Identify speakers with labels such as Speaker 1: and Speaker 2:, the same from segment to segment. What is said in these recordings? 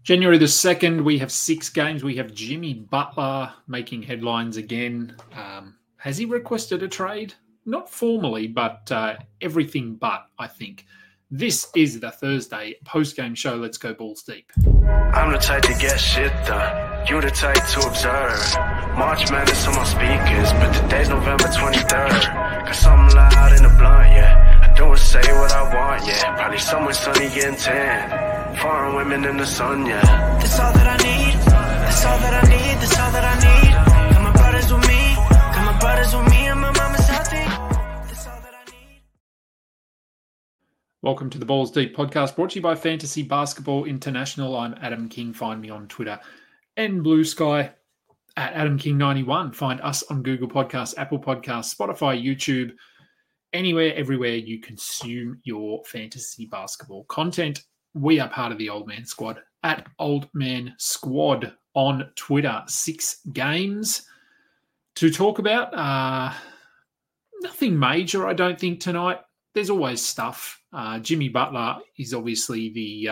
Speaker 1: January the 2nd, we have 6 games. We have Jimmy Butler making headlines again. Has he requested a trade? Not formally, but everything but, I think. This is the Thursday post-game show. Let's go balls deep.
Speaker 2: I'm the type to get shit done. You the type to observe. March Madness on my speakers, but today's November 23rd. Got something loud in the blunt, yeah. I don't say what I want, yeah. Probably somewhere sunny getting tan. Foreign women in the sun, yeah. That's all that I need. That's all that I need. That's all that I need. Got my brothers with me. Got my brothers with me, and my mama's healthy. That's all that I need.
Speaker 1: Welcome to the Balls Deep podcast, brought to you by Fantasy Basketball International. I'm Adam King. Find me on Twitter and Blue Sky at AdamKing91. Find us on Google Podcasts, Apple Podcasts, Spotify, YouTube, anywhere, everywhere you consume your fantasy basketball content. We are part of the Old Man Squad at Old Man Squad on Twitter. 6 games to talk about. Nothing major, I don't think, tonight. There's always stuff. Jimmy Butler is obviously the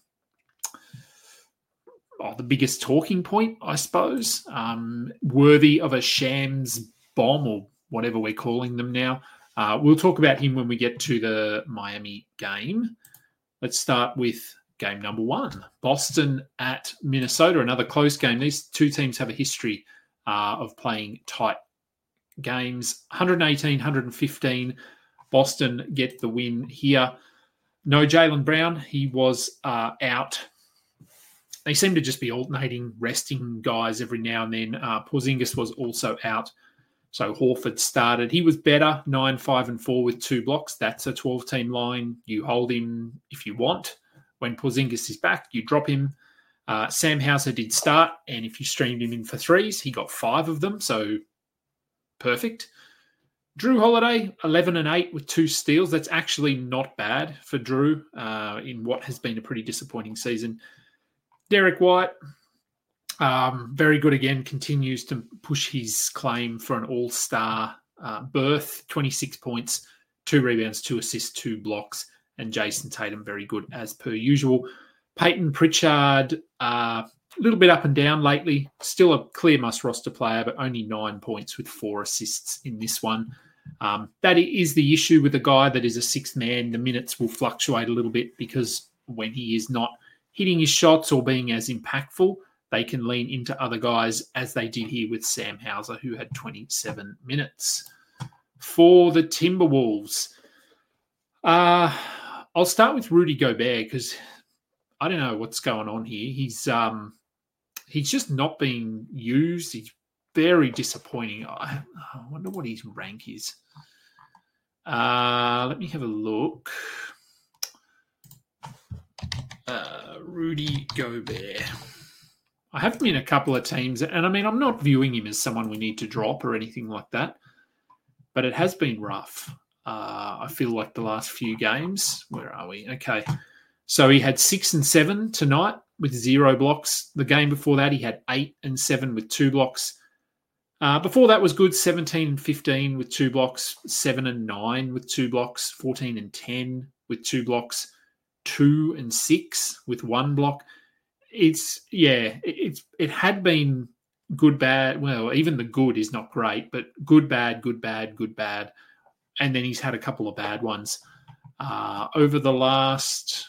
Speaker 1: biggest talking point, I suppose. Worthy of a Shams bomb or whatever we're calling them now. We'll talk about him when we get to the Miami game. Let's start with game number 1. Boston at Minnesota, another close game. These two teams have a history of playing tight games. 118, 115. Boston get the win here. No Jaylen Brown. He was out. They seem to just be alternating, resting guys every now and then. Porzingis was also out. So Horford started. He was better, 9, 5, and 4 with 2 blocks. That's a 12-team line. You hold him if you want. When Porzingis is back, you drop him. Sam Hauser did start, and if you streamed him in for 3s, he got 5 of them, so perfect. Drew Holiday, 11 and 8 with 2 steals. That's actually not bad for Drew in what has been a pretty disappointing season. Derek White, very good again, continues to push his claim for an all-star berth. 26 points, 2 rebounds, 2 assists, 2 blocks. And Jason Tatum, very good as per usual. Peyton Pritchard, a little bit up and down lately. Still a clear must-roster player, but only 9 points with 4 assists in this one. That is the issue with a guy that is a 6th man. The minutes will fluctuate a little bit because when he is not hitting his shots or being as impactful, they can lean into other guys, as they did here with Sam Hauser, who had 27 minutes. For the Timberwolves, I'll start with Rudy Gobert because I don't know what's going on here. He's just not being used. He's very disappointing. I wonder what his rank is. Let me have a look. Rudy Gobert. I have him in a couple of teams, and I mean, I'm not viewing him as someone we need to drop or anything like that, but it has been rough. I feel like the last few games. Where are we? Okay. So he had 6 and 7 tonight with 0 blocks. The game before that, he had 8 and 7 with 2 blocks. Before that was good, 17 and 15 with 2 blocks, 7 and 9 with 2 blocks, 14 and 10 with 2 blocks, 2 and 6 with 1 block. It had been good, bad. Well, even the good is not great, but good, bad, good, bad, good, bad. And then he's had a couple of bad ones. Over the last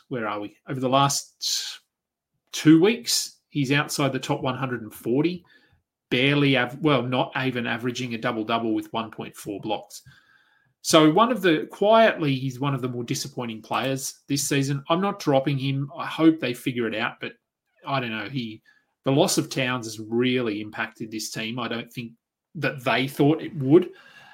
Speaker 1: 2 weeks, he's outside the top 140, not even averaging a double-double with 1.4 blocks. So he's one of the more disappointing players this season. I'm not dropping him. I hope they figure it out, but I don't know. The loss of Towns has really impacted this team. I don't think that they thought it would.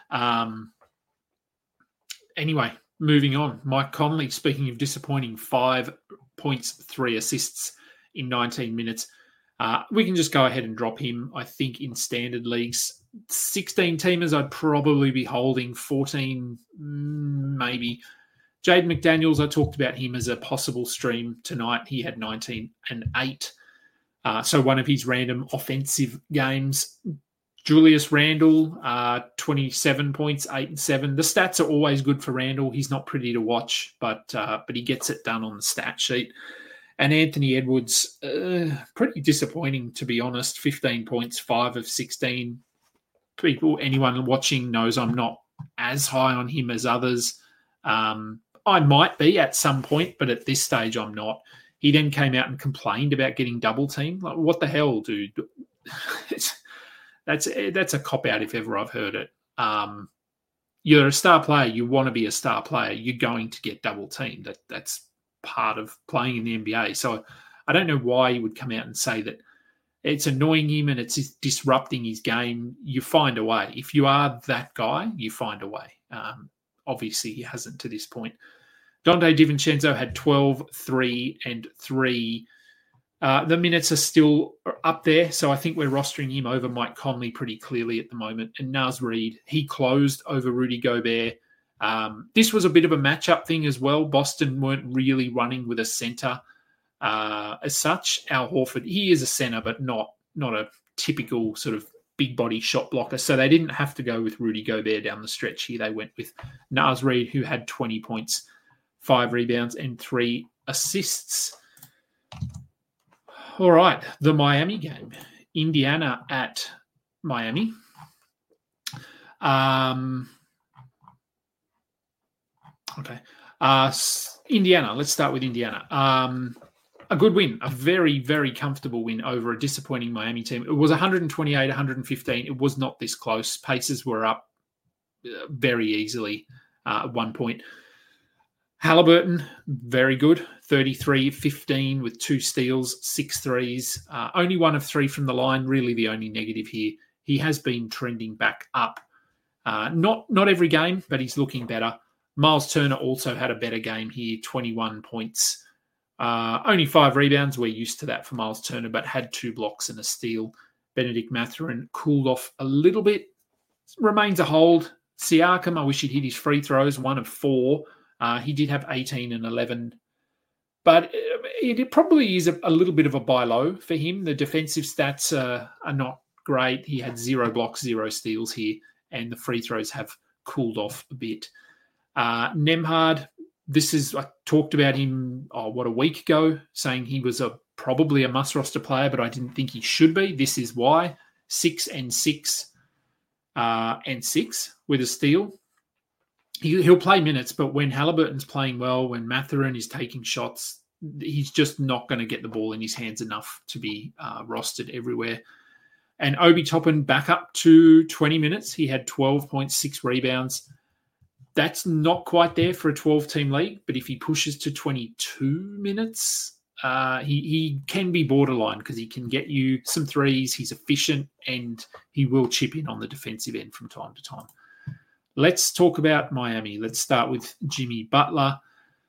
Speaker 1: Anyway, moving on. Mike Conley, speaking of disappointing, 5 points, 3 assists in 19 minutes. We can just go ahead and drop him. I think in standard leagues, 16 teamers, I'd probably be holding 14, maybe. Jaden McDaniels, I talked about him as a possible stream tonight. He had 19 and 8. So one of his random offensive games. Julius Randle, 27 points, 8 and 7. The stats are always good for Randle. He's not pretty to watch, but he gets it done on the stat sheet. And Anthony Edwards, pretty disappointing, to be honest. 15 points, 5 of 16. Anyone watching knows I'm not as high on him as others. I might be at some point, but at this stage, I'm not. He then came out and complained about getting double teamed. Like, what the hell, dude? That's a cop-out if ever I've heard it. You're a star player. You want to be a star player. You're going to get double teamed. That's part of playing in the NBA. So I don't know why he would come out and say that it's annoying him and it's disrupting his game. You find a way. If you are that guy, you find a way. Obviously, he hasn't to this point. Dante DiVincenzo had 12, 3, and 3. The minutes are still up there, so I think we're rostering him over Mike Conley pretty clearly at the moment. And Naz Reid, he closed over Rudy Gobert. This was a bit of a matchup thing as well. Boston weren't really running with a center as such. Al Horford, he is a center, but not a typical sort of big body shot blocker. So they didn't have to go with Rudy Gobert down the stretch here. They went with Naz Reid, who had 20 points, 5 rebounds, and 3 assists. All right, the Miami game. Indiana at Miami. Okay. Indiana, let's start with Indiana. A good win, a very, very comfortable win over a disappointing Miami team. It was 128, 115. It was not this close. Paces were up very easily at one point. Halliburton, very good, 33-15 with 2 steals, 6 threes. Only 1 of 3 from the line, really the only negative here. He has been trending back up. Not every game, but he's looking better. Miles Turner also had a better game here, 21 points. Only 5 rebounds. We're used to that for Miles Turner, but had 2 blocks and a steal. Benedict Mathurin cooled off a little bit. Remains a hold. Siakam, I wish he'd hit his free throws, 1 of 4. He did have 18 and 11. But it probably is a little bit of a buy low for him. The defensive stats are not great. He had 0 blocks, 0 steals here, and the free throws have cooled off a bit. Nembhard, I talked about him, a week ago, saying he was probably a must-roster player, but I didn't think he should be. This is why. 6 and 6 and 6 with a steal. He'll play minutes, but when Halliburton's playing well, when Mathurin is taking shots, he's just not going to get the ball in his hands enough to be rostered everywhere. And Obi Toppin back up to 20 minutes. He had 12.6 rebounds. That's not quite there for a 12-team league, but if he pushes to 22 minutes, he can be borderline because he can get you some threes. He's efficient, and he will chip in on the defensive end from time to time. Let's talk about Miami. Let's start with Jimmy Butler.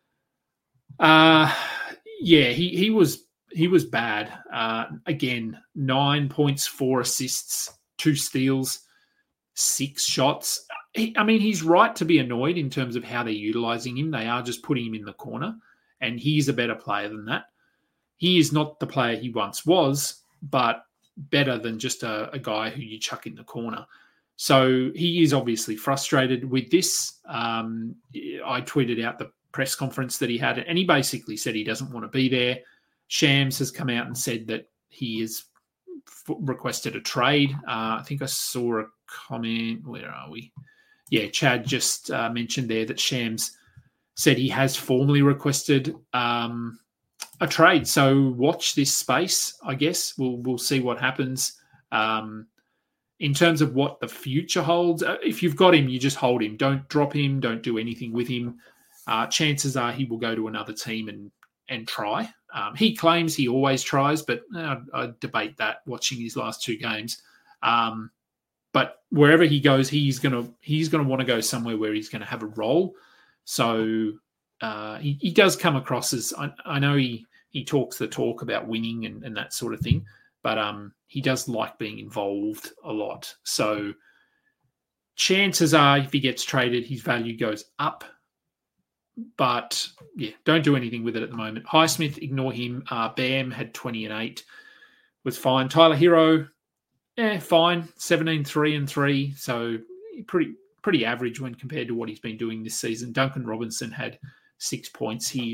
Speaker 1: He was bad. Again, 9 points, 4 assists, 2 steals, 6 shots. He's right to be annoyed in terms of how they're utilizing him. They are just putting him in the corner, and he's a better player than that. He is not the player he once was, but better than just a guy who you chuck in the corner. So he is obviously frustrated with this. I tweeted out the press conference that he had, and he basically said he doesn't want to be there. Shams has come out and said that he has requested a trade. I think I saw a comment. Where are we? Yeah, Chad just mentioned there that Shams said he has formally requested a trade. So watch this space, I guess. We'll see what happens. In terms of what the future holds, if you've got him, you just hold him. Don't drop him. Don't do anything with him. Chances are he will go to another team and try. He claims he always tries, but I debate that watching his last 2 games. But wherever he goes, he's gonna want to go somewhere where he's going to have a role. So he does come across as I know he talks the talk about winning and that sort of thing, but he does like being involved a lot. So chances are if he gets traded, his value goes up. But, yeah, don't do anything with it at the moment. Highsmith, ignore him. Bam had 20 and 8. Was fine. Tyler Hero, fine. 17, 3 and 3. So pretty average when compared to what he's been doing this season. Duncan Robinson had 6 points. He is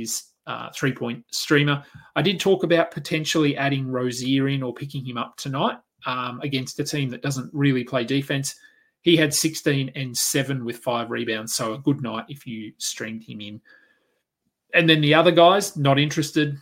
Speaker 1: 3-point streamer. I did talk about potentially adding Rozier in or picking him up tonight against a team that doesn't really play defense. He had 16 and 7 with 5 rebounds, so a good night if you streamed him in. And then the other guys, not interested.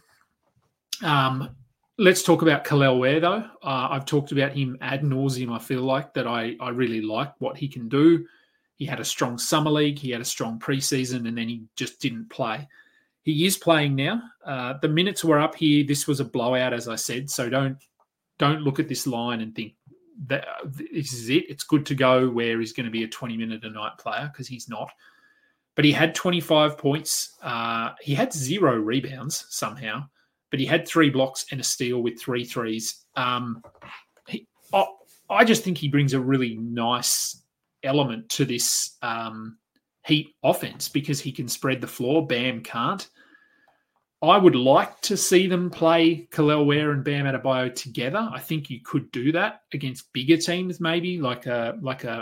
Speaker 1: Let's talk about Kel'el Ware, though. I've talked about him ad nauseum, I feel like, that I really like what he can do. He had a strong summer league. He had a strong preseason, and then he just didn't play. He is playing now. The minutes were up here. This was a blowout, as I said, so don't look at this line and think that this is it. It's good to go where he's going to be a 20-minute-a-night player, because he's not. But he had 25 points. He had 0 rebounds somehow, but he had 3 blocks and a steal with 3 threes. I just think he brings a really nice element to this Heat offense because he can spread the floor. Bam can't. I would like to see them play Kel'el Ware and Bam Adebayo together. I think you could do that against bigger teams, maybe like the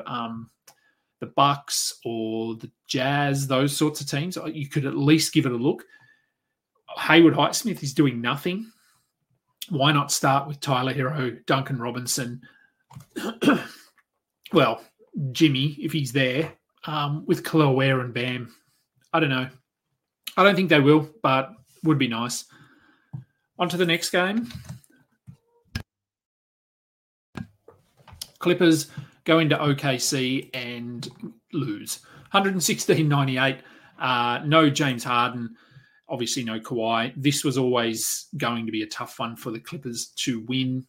Speaker 1: Bucks or the Jazz, those sorts of teams. You could at least give it a look. Hayward Highsmith is doing nothing. Why not start with Tyler Hero, Duncan Robinson? Well, Jimmy, if he's there, with Kel'el Ware and Bam. I don't know. I don't think they will, but would be nice. On to the next game. Clippers go into OKC and lose. 116-98. No James Harden. Obviously no Kawhi. This was always going to be a tough one for the Clippers to win.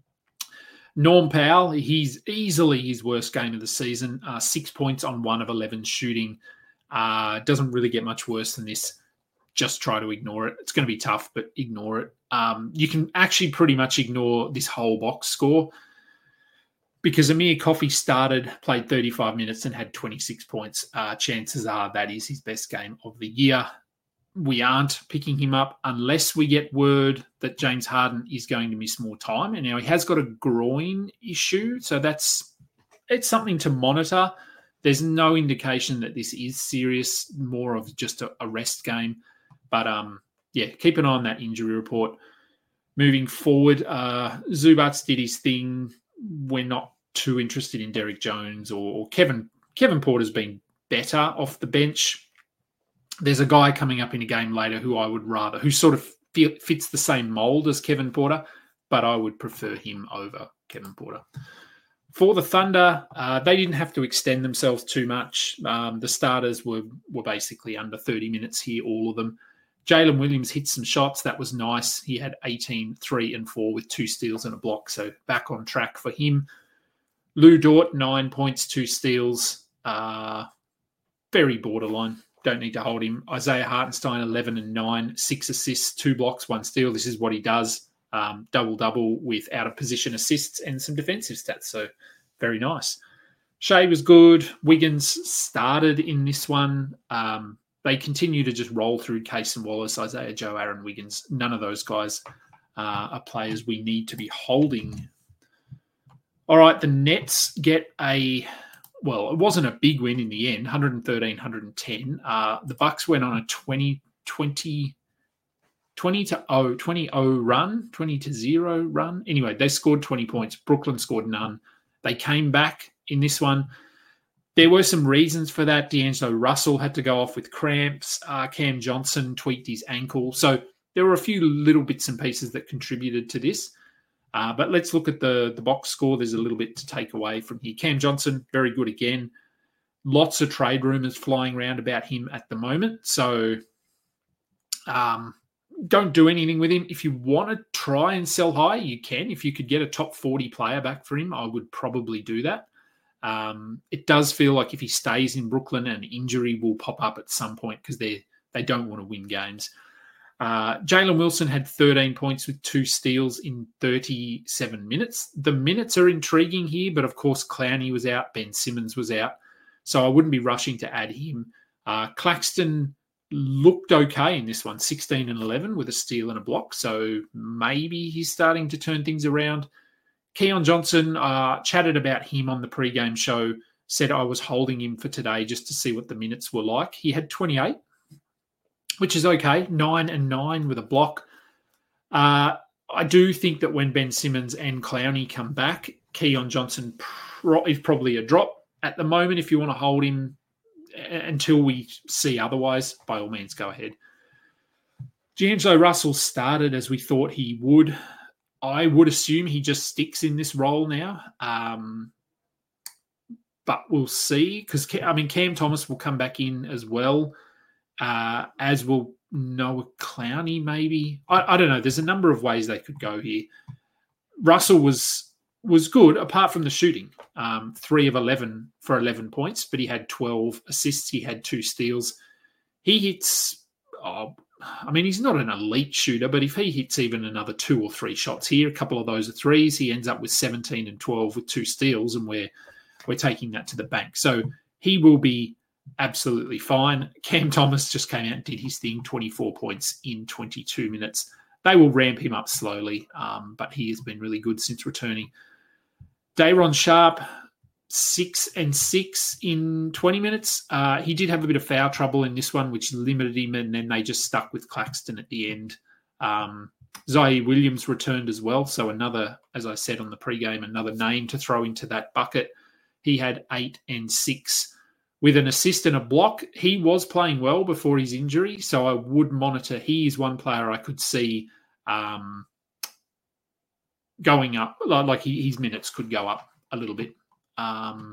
Speaker 1: Norm Powell, he's easily his worst game of the season. 6 points on 1 of 11 shooting. Doesn't really get much worse than this. Just try to ignore it. It's going to be tough, but ignore it. You can actually pretty much ignore this whole box score because Amir Coffey played 35 minutes and had 26 points. Chances are that is his best game of the year. We aren't picking him up unless we get word that James Harden is going to miss more time. And now he has got a groin issue, so it's something to monitor. There's no indication that this is serious, more of just a rest game. But, keep an eye on that injury report. Moving forward, Zubats did his thing. We're not too interested in Derek Jones or Kevin. Kevin Porter's been better off the bench. There's a guy coming up in a game later who sort of fits the same mold as Kevin Porter, but I would prefer him over Kevin Porter. For the Thunder, they didn't have to extend themselves too much. The starters were basically under 30 minutes here, all of them. Jalen Williams hit some shots. That was nice. He had 18, 3 and 4 with 2 steals and a block, so back on track for him. Lou Dort, 9 points, 2 steals. Very borderline. Don't need to hold him. Isaiah Hartenstein, 11 and 9, 6 assists, 2 blocks, 1 steal. This is what he does. Double-double with out-of-position assists and some defensive stats. So very nice. Shea was good. Wiggins started in this one. They continue to just roll through Case and Wallace, Isaiah Joe, Aaron Wiggins. None of those guys are players we need to be holding. All right, the Nets get it wasn't a big win in the end, 113-110. The Bucks went on a 20-0 run, 20-0 run. Anyway, they scored 20 points. Brooklyn scored none. They came back in this one. There were some reasons for that. D'Angelo Russell had to go off with cramps. Cam Johnson tweaked his ankle. So there were a few little bits and pieces that contributed to this. But let's look at the box score. There's a little bit to take away from here. Cam Johnson, very good again. Lots of trade rumors flying around about him at the moment. So don't do anything with him. If you want to try and sell high, you can. If you could get a top 40 player back for him, I would probably do that. It does feel like if he stays in Brooklyn, an injury will pop up at some point because they don't want to win games. Jalen Wilson had 13 points with 2 steals in 37 minutes. The minutes are intriguing here, but of course Clowney was out, Ben Simmons was out, so I wouldn't be rushing to add him. Claxton looked okay in this one, 16 and 11 with a steal and a block, so maybe he's starting to turn things around. Keon Johnson, chatted about him on the pregame show, said I was holding him for today just to see what the minutes were like. He had 28. which is okay. 9-9 with a block. I do think that when Ben Simmons and Clowney come back, Keon Johnson is probably a drop at the moment. If you want to hold him until we see otherwise, by all means, go ahead. D'Angelo Russell started as we thought he would. I would assume he just sticks in this role now. But we'll see, because Cam Thomas will come back in as well, as will Noah Clowney maybe. I don't know. There's a number of ways they could go here. Russell was good, apart from the shooting. 3 of 11 for 11 points, but he had 12 assists. He had 2 steals. He hits... he's not an elite shooter, but if he hits even another 2 or 3 shots here, a couple of those are threes, he ends up with 17 and 12 with 2 steals, and we're taking that to the bank. So he will be absolutely fine. Cam Thomas just came out and did his thing, 24 points in 22 minutes. They will ramp him up slowly, but he has been really good since returning. Day'Ron Sharpe, 6 and 6 in 20 minutes. He did have a bit of foul trouble in this one, which limited him, and then they just stuck with Claxton at the end. Zaire Williams returned as well, so another, as I said on the pregame, another name to throw into that bucket. He had 8 and 6 with an assist and a block. He was playing well before his injury, so I would monitor. He is one player I could see going up, like his minutes could go up a little bit. On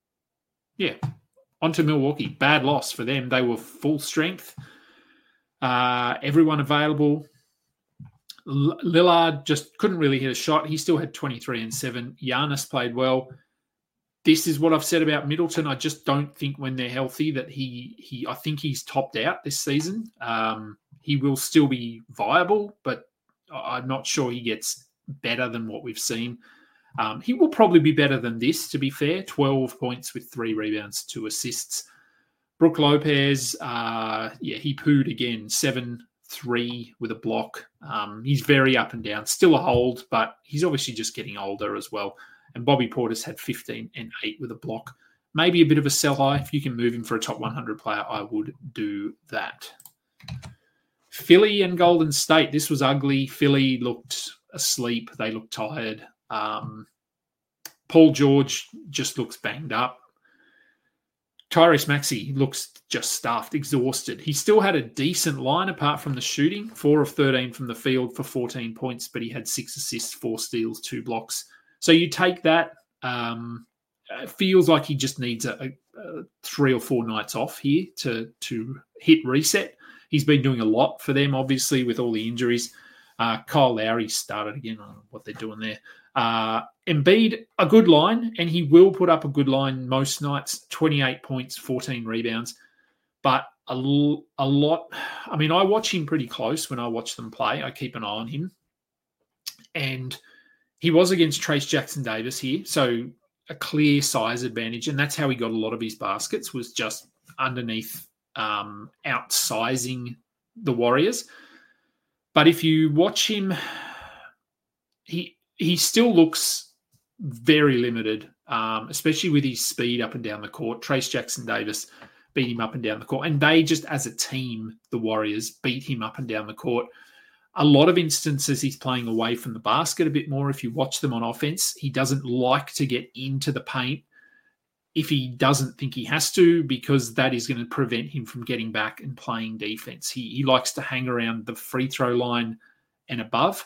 Speaker 1: to Milwaukee. Bad loss for them. They were full strength. Everyone available. Lillard just couldn't really hit a shot. He still had 23 and 7. Giannis played well. This is what I've said about Middleton. I just don't think when they're healthy that I think he's topped out this season. He will still be viable, but I'm not sure he gets better than what we've seen. He will probably be better than this, to be fair. 12 points with 3 rebounds, 2 assists. Brook Lopez, he pooed again. 7-3 with a block. He's very up and down. Still a hold, but he's obviously just getting older as well. And Bobby Portis had 15 and 8 with a block. Maybe a bit of a sell high. If you can move him for a top 100 player, I would do that. Philly and Golden State. This was ugly. Philly looked asleep. They looked tired. Paul George just looks banged up. Tyrese Maxey looks just stuffed, exhausted. He still had a decent line apart from the shooting. 4 of 13 from the field for 14 points, but he had 6 assists, 4 steals, 2 blocks. So you take that. It feels like he just needs a 3 or 4 nights off here to hit reset. He's been doing a lot for them, obviously, with all the injuries. Kyle Lowry started again. I don't know what they're doing there. Embiid, a good line, and he will put up a good line most nights. 28 points, 14 rebounds. But a lot. I mean, I watch him pretty close when I watch them play. I keep an eye on him. And he was against Trace Jackson-Davis here, so a clear size advantage, and that's how he got a lot of his baskets, was just underneath outsizing the Warriors. But if you watch him, he still looks very limited, especially with his speed up and down the court. Trace Jackson-Davis beat him up and down the court, and they just, as a team, the Warriors, beat him up and down the court. A lot of instances he's playing away from the basket a bit more. If you watch them on offense, he doesn't like to get into the paint if he doesn't think he has to, because that is going to prevent him from getting back and playing defense. He likes to hang around the free throw line and above.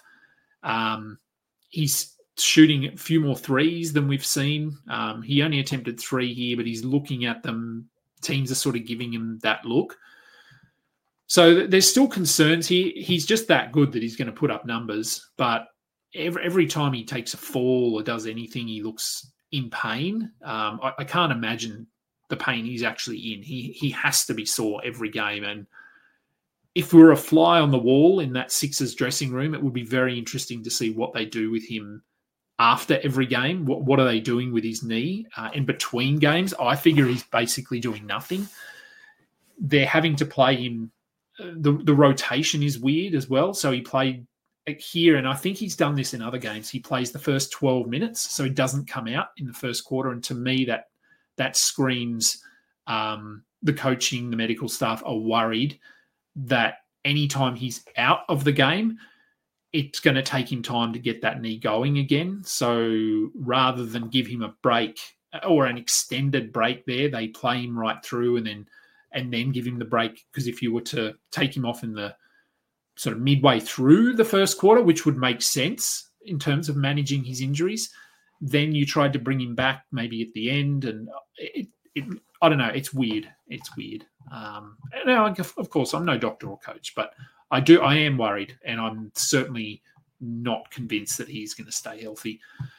Speaker 1: He's shooting a few more threes than we've seen. He only attempted 3 here, but he's looking at them. Teams are sort of giving him that look. So there's still concerns here. He's just that good that he's going to put up numbers, but every time he takes a fall or does anything, he looks in pain. I can't imagine the pain he's actually in. He has to be sore every game. And if we're a fly on the wall in that Sixers dressing room, it would be very interesting to see what they do with him after every game. What are they doing with his knee? In between games, I figure he's basically doing nothing. They're having to play him. The rotation is weird as well. So he played here, and I think he's done this in other games. He plays the first 12 minutes, so he doesn't come out in the first quarter. And to me, that screams the coaching, the medical staff are worried that anytime he's out of the game, it's going to take him time to get that knee going again. So rather than give him a break or an extended break there, they play him right through and then give him the break. Because if you were to take him off in the sort of midway through the first quarter, which would make sense in terms of managing his injuries, then you tried to bring him back maybe at the end. And I don't know. It's weird. It's weird. Now, of course, I'm no doctor or coach, but I am worried, and I'm certainly not convinced that he's going to stay healthy.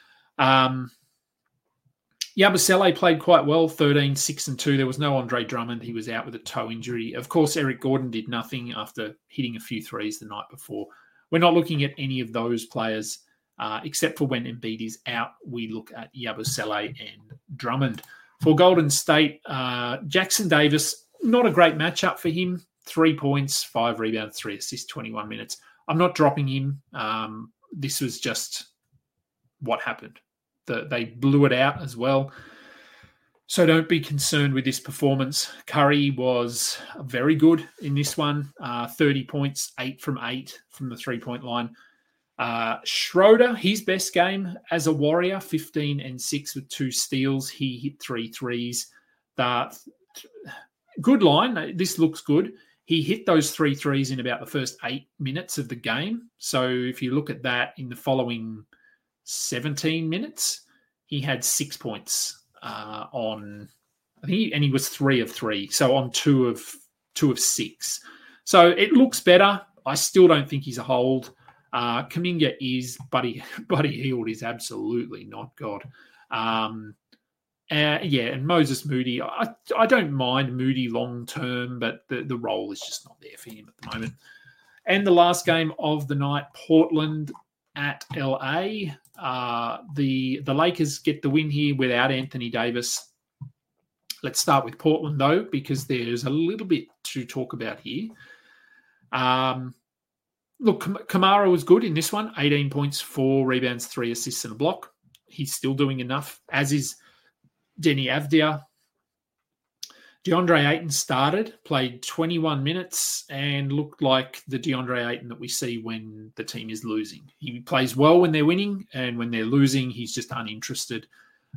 Speaker 1: Yabusele played quite well, 13, 6 and 2. There was no Andre Drummond. He was out with a toe injury. Of course, Eric Gordon did nothing after hitting a few threes the night before. We're not looking at any of those players, except for when Embiid is out. We look at Yabusele and Drummond. For Golden State, Jackson Davis, not a great matchup for him. 3 points, 5 rebounds, 3 assists, 21 minutes. I'm not dropping him. This was just what happened. They blew it out as well. So don't be concerned with this performance. Curry was very good in this one. 30 points, 8 from 8 from the 3-point line. Schroeder, his best game as a Warrior, 15 and 6 with 2 steals. He hit 3 threes. Good line. This looks good. He hit those 3 threes in about the first 8 minutes of the game. So if you look at that in the following 17 minutes, he had 6 points and he was 3 of 3. So on 2 of 6. So it looks better. I still don't think he's a hold. Kuminga is, Buddy Hield is absolutely not God. And Moses Moody, I don't mind Moody long term, but the role is just not there for him at the moment. And the last game of the night, Portland at LA. The Lakers get the win here without Anthony Davis. Let's start with Portland though, because there's a little bit to talk about here. Look, Kamara was good in this one. 18 points, 4 rebounds, 3 assists and a block. He's still doing enough, as is Denny Avdia. DeAndre Ayton played 21 minutes and looked like the DeAndre Ayton that we see when the team is losing. He plays well when they're winning, and when they're losing, he's just uninterested.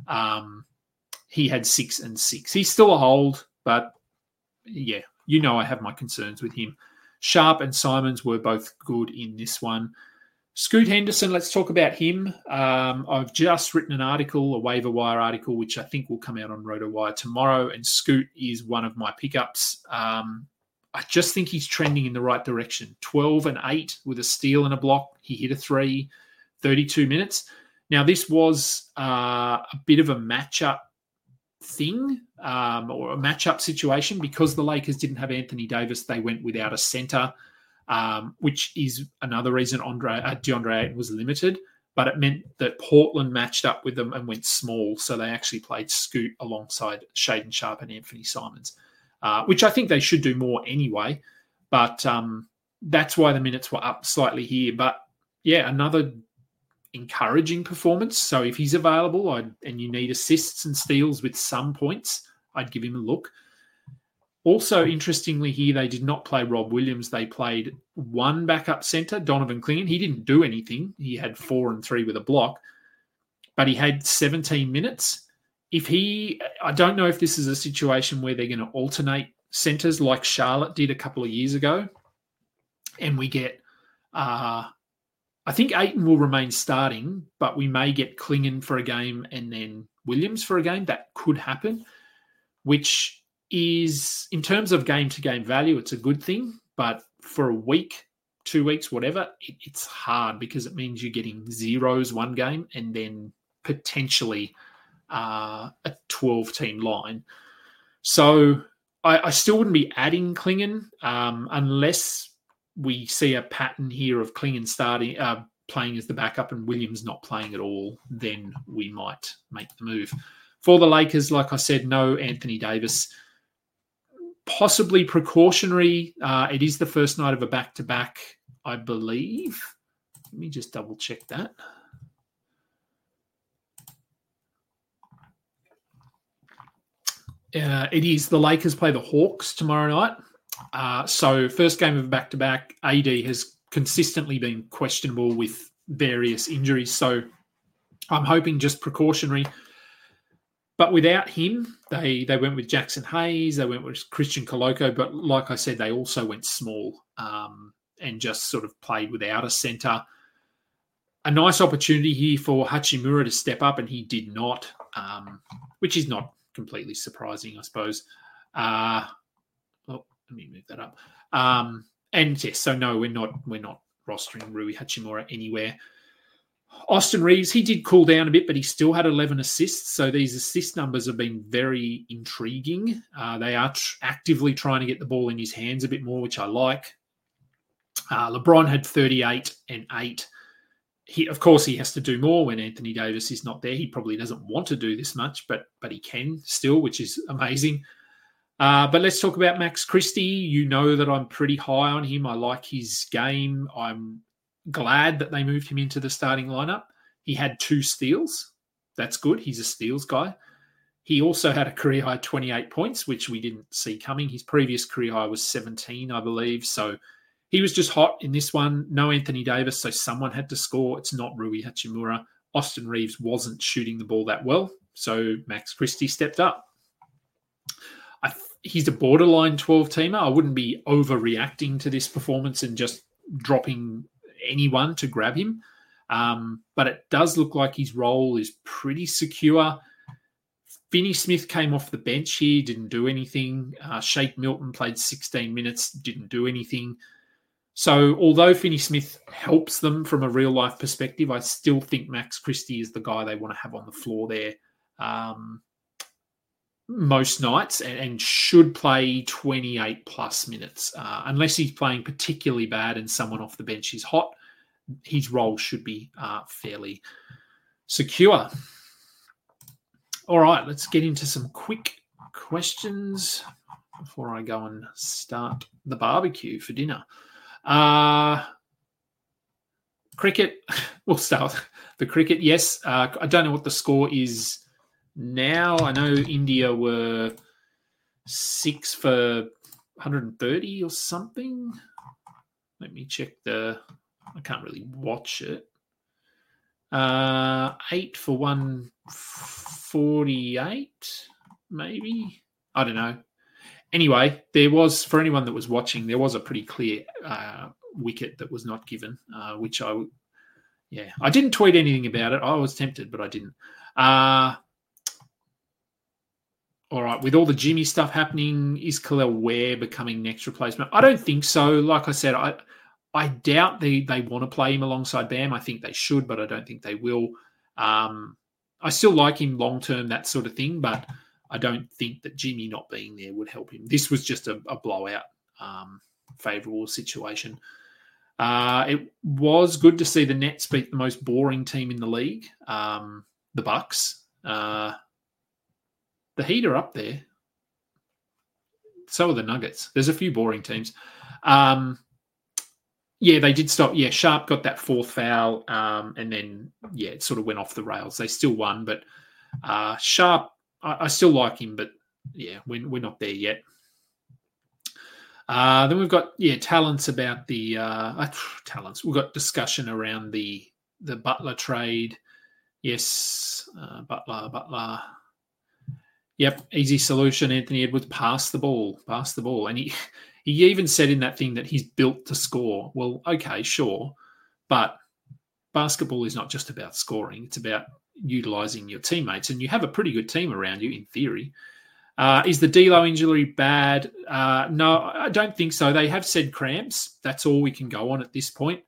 Speaker 1: He had 6 and 6. He's still a hold, but yeah, I have my concerns with him. Sharp and Simons were both good in this one. Scoot Henderson, let's talk about him. I've just written an article, a waiver wire article, which I think will come out on RotoWire tomorrow, and Scoot is one of my pickups. I just think he's trending in the right direction. 12 and 8 with a steal and a block. He hit a 3, 32 minutes. Now, this was a bit of a matchup thing or a matchup situation because the Lakers didn't have Anthony Davis. They went without a center. Which is another reason DeAndre Ayton was limited, but it meant that Portland matched up with them and went small, so they actually played Scoot alongside Shaedon Sharp and Anthony Simons, which I think they should do more anyway, but that's why the minutes were up slightly here. But yeah, another encouraging performance. So if he's available and you need assists and steals with some points, I'd give him a look. Also, interestingly here, they did not play Rob Williams. They played one backup center, Donovan Clingan. He didn't do anything. He had 4 and 3 with a block, but he had 17 minutes. I don't know if this is a situation where they're going to alternate centers like Charlotte did a couple of years ago, and we get, I think Ayton will remain starting, but we may get Clingan for a game and then Williams for a game. That could happen, which is, in terms of game-to-game value, it's a good thing. But for a week, 2 weeks, whatever, it's hard because it means you're getting zeros one game and then potentially a 12-team line. So I still wouldn't be adding Clingan unless we see a pattern here of Clingan starting playing as the backup and Williams not playing at all. Then we might make the move. For the Lakers, like I said, no Anthony Davis. Possibly precautionary. It is the first night of a back-to-back, I believe. Let me just double-check that. It is. The Lakers play the Hawks tomorrow night. So first game of back-to-back, AD has consistently been questionable with various injuries. So I'm hoping just precautionary. But without him, they went with Jackson Hayes, they went with Christian Coloco, but like I said, they also went small and just sort of played without a centre. A nice opportunity here for Hachimura to step up, and he did not, which is not completely surprising, I suppose. Let me move that up. And yes, so no, we're not rostering Rui Hachimura anywhere. Austin Reeves, he did cool down a bit, but he still had 11 assists. So these assist numbers have been very intriguing. They are actively trying to get the ball in his hands a bit more, which I like. LeBron had 38 and 8. Of course, he has to do more when Anthony Davis is not there. He probably doesn't want to do this much, but he can still, which is amazing. But let's talk about Max Christie. You know that I'm pretty high on him. I like his game. I'm glad that they moved him into the starting lineup. He had 2 steals. That's good. He's a steals guy. He also had a career high 28 points, which we didn't see coming. His previous career high was 17, I believe. So he was just hot in this one. No Anthony Davis, so someone had to score. It's not Rui Hachimura. Austin Reeves wasn't shooting the ball that well, so Max Christie stepped up. He's a borderline 12-teamer. I wouldn't be overreacting to this performance and just dropping anyone to grab him. But it does look like his role is pretty secure. Finney Smith came off the bench here, didn't do anything. Shake Milton played 16 minutes, didn't do anything. So although Finney Smith helps them from a real-life perspective, I still think Max Christie is the guy they want to have on the floor there most nights and should play 28-plus minutes. Unless he's playing particularly bad and someone off the bench is hot, his role should be fairly secure. All right, let's get into some quick questions before I go and start the barbecue for dinner. Cricket, we'll start with the cricket. Yes, I don't know what the score is now. I know India were 6 for 130 or something. Let me check I can't really watch it. 8 for 148, maybe. I don't know. Anyway, there was, for anyone that was watching, there was a pretty clear wicket that was not given, which I didn't tweet anything about it. I was tempted, but I didn't. All right, with all the Jimmy stuff happening, is Khalil Ware becoming next replacement? I don't think so. Like I said, I doubt they want to play him alongside Bam. I think they should, but I don't think they will. I still like him long-term, that sort of thing, but I don't think that Jimmy not being there would help him. This was just a blowout, favourable situation. It was good to see the Nets beat the most boring team in the league, the Bucks. The Heat are up there. So are the Nuggets. There's a few boring teams. They did stop. Yeah, Sharp got that 4th foul, and then, it sort of went off the rails. They still won, but Sharp, I still like him, but, we're not there yet. Then we've got, talents about the talents. We've got discussion around the Butler trade. Yes, Butler. Yep, easy solution. Anthony Edwards, pass the ball. And he even said in that thing that he's built to score. Well, okay, sure. But basketball is not just about scoring. It's about utilising your teammates. And you have a pretty good team around you, in theory. Is the D'Lo injury bad? No, I don't think so. They have said cramps. That's all we can go on at this point.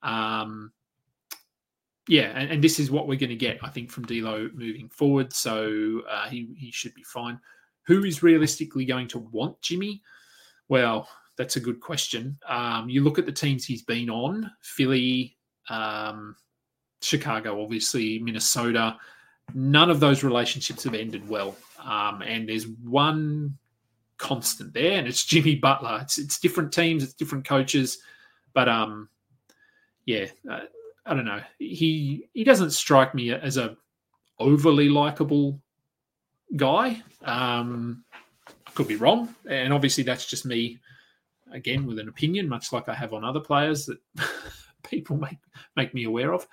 Speaker 1: And this is what we're going to get, I think, from D'Lo moving forward. So he should be fine. Who is realistically going to want Jimmy? Well, that's a good question. You look at the teams he's been on: Philly, Chicago, obviously, Minnesota. None of those relationships have ended well. And there's one constant there, and it's Jimmy Butler. It's different teams, it's different coaches, but I don't know. He doesn't strike me as a overly likable guy. I could be wrong, and obviously that's just me again, with an opinion, much like I have on other players that people make me aware of.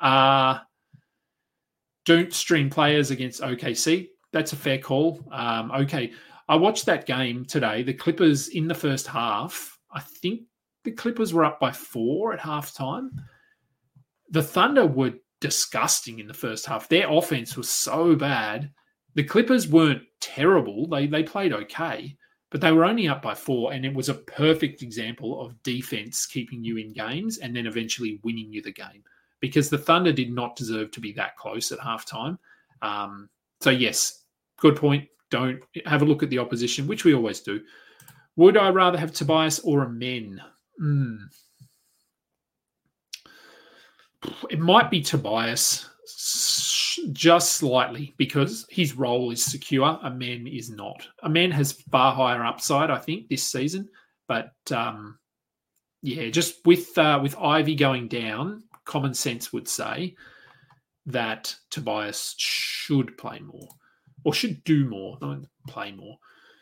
Speaker 1: Don't stream players against OKC. That's a fair call. Okay, I watched that game today. The Clippers in the first half, I think the Clippers were up by 4 at halftime. The Thunder were disgusting in the first half. Their offense was so bad. The Clippers weren't terrible. They played okay, but they were only up by 4, and it was a perfect example of defense keeping you in games and then eventually winning you the game, because the Thunder did not deserve to be that close at halftime. So yes, good point. Don't have a look at the opposition, which we always do. Would I rather have Tobias or Amen? It might be Tobias just slightly, because his role is secure. Amen is not. Amen has far higher upside, I think, this season. But just with Ivy going down, common sense would say that Tobias should play more, or should do more, not play more.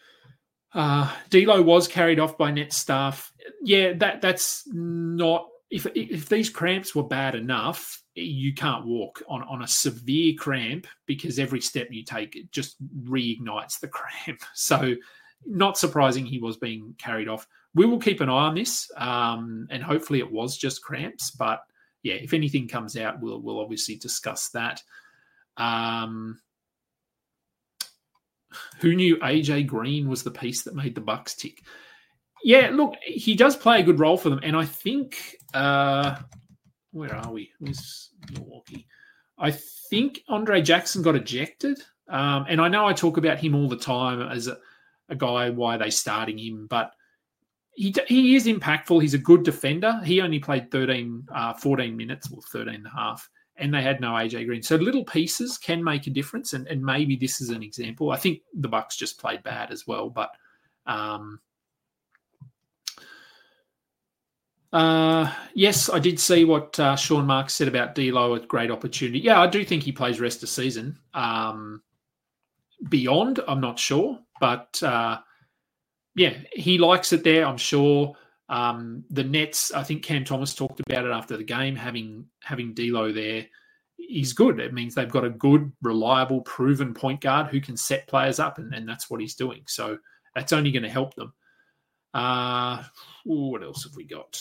Speaker 1: D'Lo was carried off by net staff. Yeah, that's not. If these cramps were bad enough, you can't walk on a severe cramp, because every step you take, it just reignites the cramp. So not surprising he was being carried off. We will keep an eye on this, and hopefully it was just cramps. But yeah, if anything comes out, we'll obviously discuss that. Who knew AJ Green was the piece that made the Bucks tick? Yeah, look, he does play a good role for them. And I think, where are we? Where's Milwaukee? I think Andre Jackson got ejected. And I know I talk about him all the time as a guy, why are they starting him? But he is impactful. He's a good defender. He only played 14 minutes, or 13 and a half. And they had no AJ Green. So little pieces can make a difference. And maybe this is an example. I think the Bucks just played bad as well. But yes, I did see what Sean Marks said about D'Lo, a great opportunity. Yeah, I do think he plays rest of season. Beyond, I'm not sure. But, yeah, he likes it there, I'm sure. The Nets, I think Cam Thomas talked about it after the game, having D'Lo there is good. It means they've got a good, reliable, proven point guard who can set players up, and that's what he's doing. So that's only going to help them. What else have we got?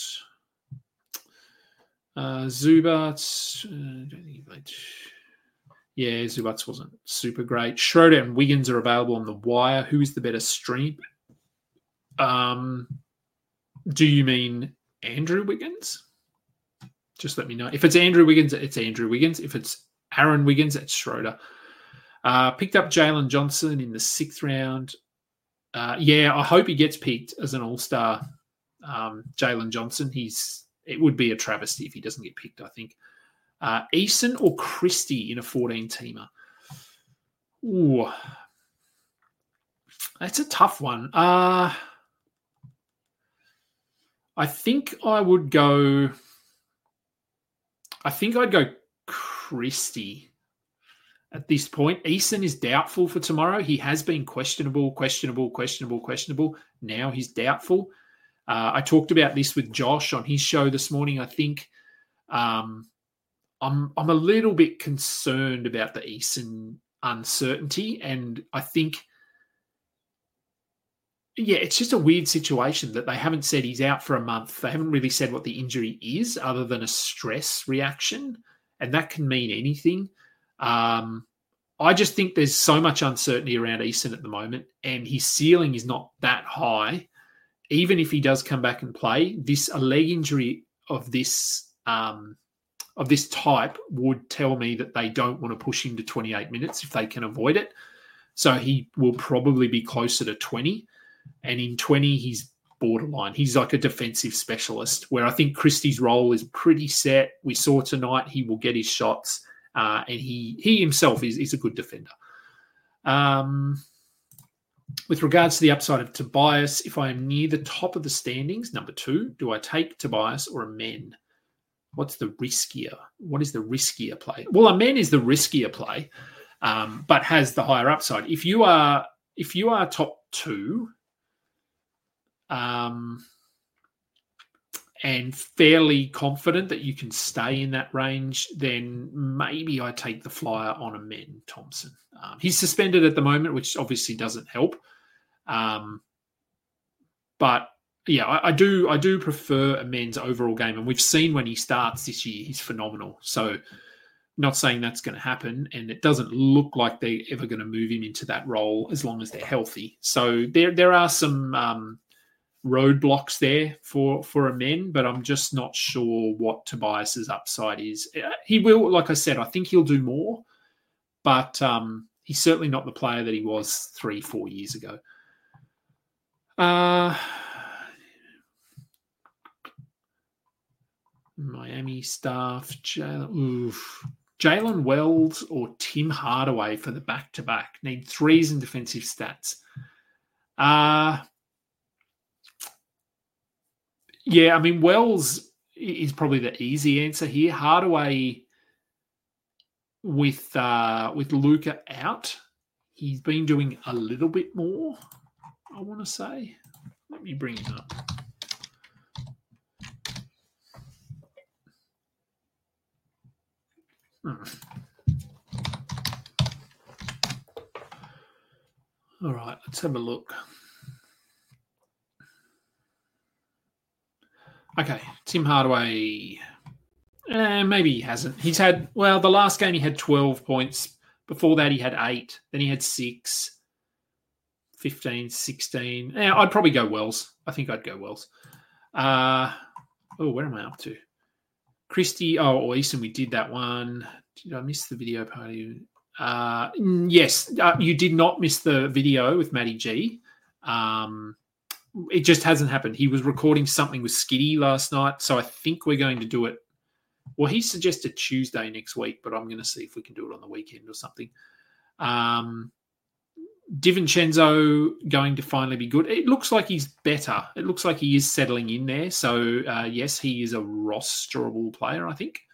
Speaker 1: Zubats. I don't think he played. Yeah, Zubats wasn't super great. Schroeder and Wiggins are available on the wire. Who is the better stream? Do you mean Andrew Wiggins? Just let me know. If it's Andrew Wiggins, it's Andrew Wiggins. If it's Aaron Wiggins, it's Schroeder. Picked up Jalen Johnson in the 6th round. Yeah, I hope he gets picked as an all-star. Jalen Johnson. It would be a travesty if he doesn't get picked, I think. Eason or Christie in a 14-teamer? Ooh. That's a tough one. I think I'd go Christie at this point. Eason is doubtful for tomorrow. He has been questionable. Now he's doubtful. I talked about this with Josh on his show this morning. I think I'm a little bit concerned about the Eason uncertainty, and I think, yeah, it's just a weird situation that they haven't said he's out for a month. They haven't really said what the injury is other than a stress reaction, and that can mean anything. I just think there's so much uncertainty around Eason at the moment, and his ceiling is not that high. Even if he does come back and play, a leg injury of this type would tell me that they don't want to push him to 28 minutes if they can avoid it. So he will probably be closer to 20. And in 20, he's borderline. He's like a defensive specialist, where I think Christie's role is pretty set. We saw tonight he will get his shots, and he himself is a good defender. With regards to the upside of Tobias, if I am near the top of the standings, number 2, do I take Tobias or Amen? What is the riskier play? Well, Amen is the riskier play, but has the higher upside. If you are top 2, and fairly confident that you can stay in that range, then maybe I take the flyer on Amen Thompson. He's suspended at the moment, which obviously doesn't help. But yeah, I do prefer Amen's overall game, and we've seen when he starts this year, he's phenomenal. So not saying that's going to happen, and it doesn't look like they're ever going to move him into that role as long as they're healthy. So there are some roadblocks there for Amen, but I'm just not sure what Tobias's upside is. He will, like I said, I think he'll do more, but he's certainly not the player that he was 3-4 years ago. Miami staff, Jalen Wells or Tim Hardaway for the back-to-back. Need threes in defensive stats. Yeah, I mean, Wells is probably the easy answer here. Hardaway, with Luka out, he's been doing a little bit more, I want to say. Let me bring him up. All right, let's have a look. Okay, Tim Hardaway. Maybe he hasn't. He's had, the last game he had 12 points. Before that, he had 8. Then he had 6, 15, 16. I'd probably go Wells. I think I'd go Wells. Where am I up to? Christie. Or Easton, we did that one. Did I miss the video party? Yes, you did not miss the video with Matty G. It just hasn't happened. He was recording something with Skiddy last night, so I think we're going to do it. Well, he suggested Tuesday next week, but I'm going to see if we can do it on the weekend or something. DiVincenzo going to finally be good. It looks like he's better. It looks like he is settling in there. So, yes, he is a rosterable player, I think.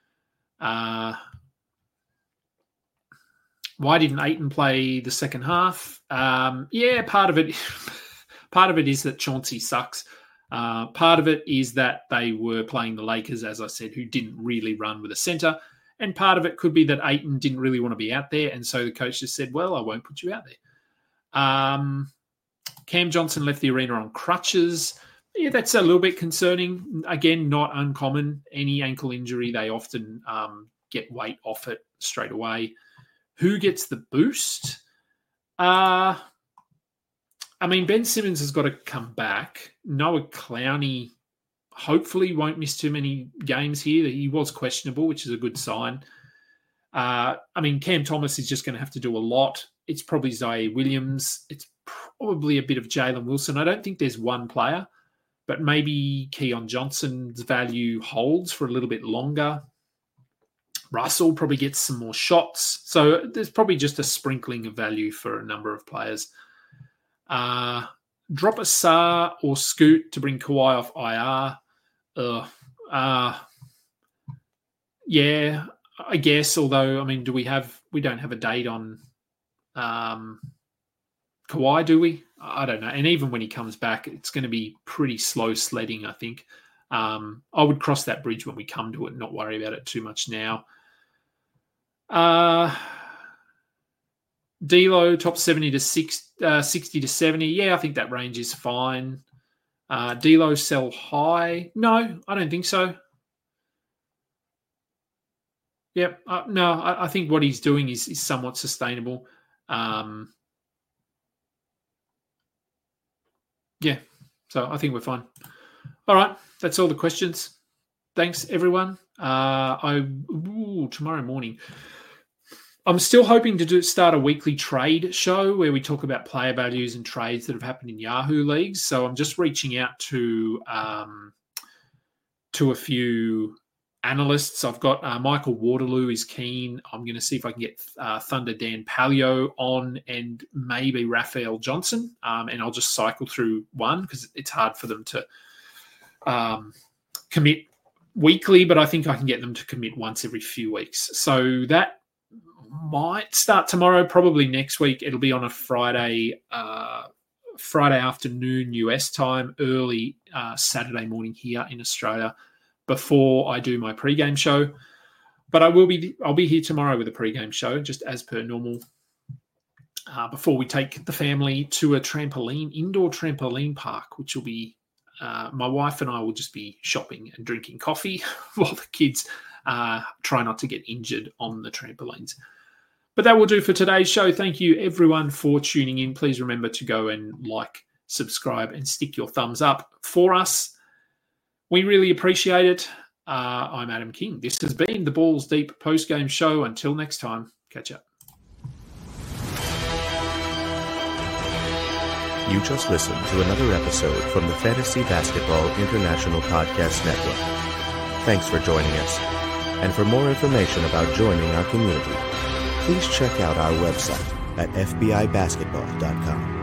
Speaker 1: Why didn't Ayton play the second half? Part of it... Part of it is that Chauncey sucks. Part of it is that they were playing the Lakers, as I said, who didn't really run with a center. And part of it could be that Ayton didn't really want to be out there. And so the coach just said, well, I won't put you out there. Cam Johnson left the arena on crutches. Yeah, that's a little bit concerning. Again, not uncommon. Any ankle injury, they often get weight off it straight away. Who gets the boost? Ben Simmons has got to come back. Noah Clowney hopefully won't miss too many games here. He was questionable, which is a good sign. Cam Thomas is just going to have to do a lot. It's probably Zaire Williams. It's probably a bit of Jalen Wilson. I don't think there's one player, but maybe Keon Johnson's value holds for a little bit longer. Russell probably gets some more shots. So there's probably just a sprinkling of value for a number of players. Drop a Sar or Scoot to bring Kawhi off IR. Yeah, I guess. Although, we don't have a date on Kawhi, do we? I don't know. And even when he comes back, it's going to be pretty slow sledding, I think. I would cross that bridge when we come to it and not worry about it too much now. D'Lo, top 70 to 60 to 70. Yeah, I think that range is fine. D'Lo sell high. No, I don't think so. Yep. No, I think what he's doing is somewhat sustainable. Yeah, so I think we're fine. All right, that's all the questions. Thanks, everyone. Tomorrow morning, I'm still hoping to start a weekly trade show where we talk about player values and trades that have happened in Yahoo leagues. So I'm just reaching out to a few analysts. I've got Michael Waterloo is keen. I'm going to see if I can get Thunder Dan Palio on and maybe Raphael Johnson. And I'll just cycle through one because it's hard for them to commit weekly, but I think I can get them to commit once every few weeks. So that might start tomorrow, probably next week. It'll be on a Friday Friday afternoon US time, early Saturday morning here in Australia, before I do my pre-game show. But I'll be here tomorrow with a pre-game show, just as per normal. Before we take the family to a indoor trampoline park, which will be my wife and I will just be shopping and drinking coffee while the kids try not to get injured on the trampolines. But that will do for today's show. Thank you, everyone, for tuning in. Please remember to go and like, subscribe, and stick your thumbs up for us. We really appreciate it. I'm Adam King. This has been the Balls Deep post-game show. Until next time, catch up.
Speaker 3: You just listened to another episode from the Fantasy Basketball International Podcast Network. Thanks for joining us. And for more information about joining our community, please check out our website at fbibasketball.com.